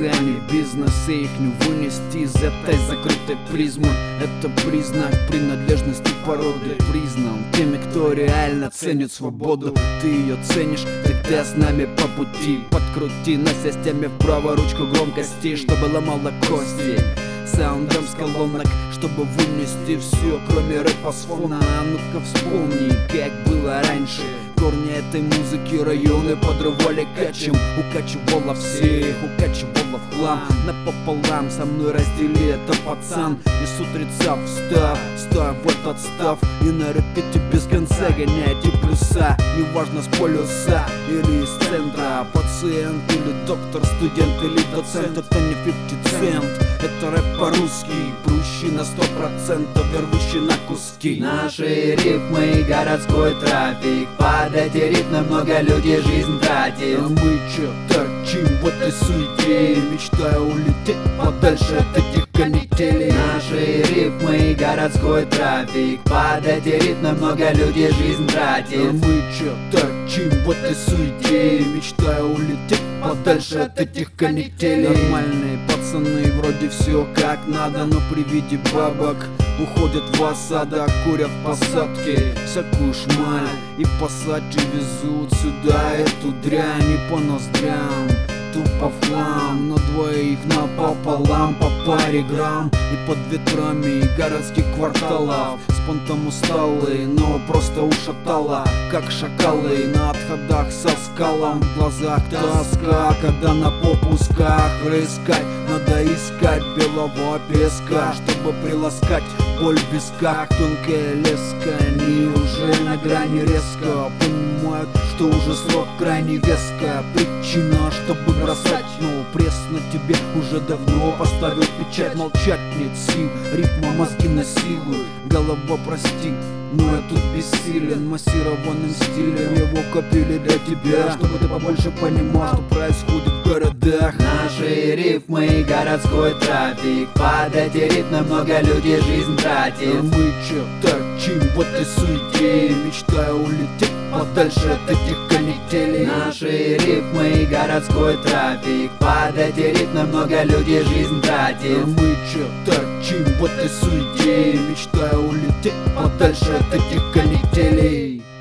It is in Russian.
цели бизнеса их не вынести из этой закрытой призмы. Это признак принадлежности породы, признан теми, кто реально ценит свободу. Ты ее ценишь, тогда с нами по пути. Подкрути на системе вправо ручку громкости, чтобы ломала кости. Саундом с колонок, чтобы вынести все, кроме рэпа с фона. А ну-ка вспомни, как было раньше. Корни этой музыки районы подрывали качем. Укачивала всех, укачивала в хлам. Напополам со мной раздели это, пацан. И с утреца встав, ставь в этот став. И на репите без конца гоняйте плюса. Неважно с полюса или из центра. Пациент или доктор, студент или доцент. Это не 50 цент, это рэп по-русски. Прущий на 100%, вервущий на куски. Наши рифмы и городской трафик. Под эти ритмы много людей жизнь тратит. А мы чё торчим в этой суете, мечтая улететь подальше от этих канителей. Наши рифмы и городской трафик. Под эти ритмы много людей жизнь А тратит. мы чё торчим в этой суете, мечтая улететь подальше от этих канителей. Нормальные пацаны, вроде все как надо, но при виде бабок уходят в осадок, курят в посадке всякую шмаль. И пассажи везут сюда эту дрянь, и по ноздрям тупо в хлам. На двоих напополам по паре грамм. И под ветрами городских кварталов с понтом усталые, но просто ушатало, как шакалы на отходах со скалом. В глазах тоска, когда на попусках рыскать. Надо искать белого песка, чтобы приласкать боль в висках. Тонкая леска, они уже на грани резко понимают, что уже срок крайне веско. Причина, чтобы бросать, но пресс на тебе уже давно поставил печать. Молчать нет сил, ритма мозги насилует. Голова, прости, но я тут бессилен. Массированным стилем его копили для тебя, чтобы ты побольше понимал, что происходит в городах. Наши рифмы и городской трафик. Под эти ритмы много людей жизнь А тратит. мы чё торчим в этой суете, мечтая улететь подальше от этих канителей. Наши рифмы и городской трафик. Под эти ритмы много людей жизнь А тратит. мы чё торчим в этой суете, мечтая улететь подальше от этих канителей.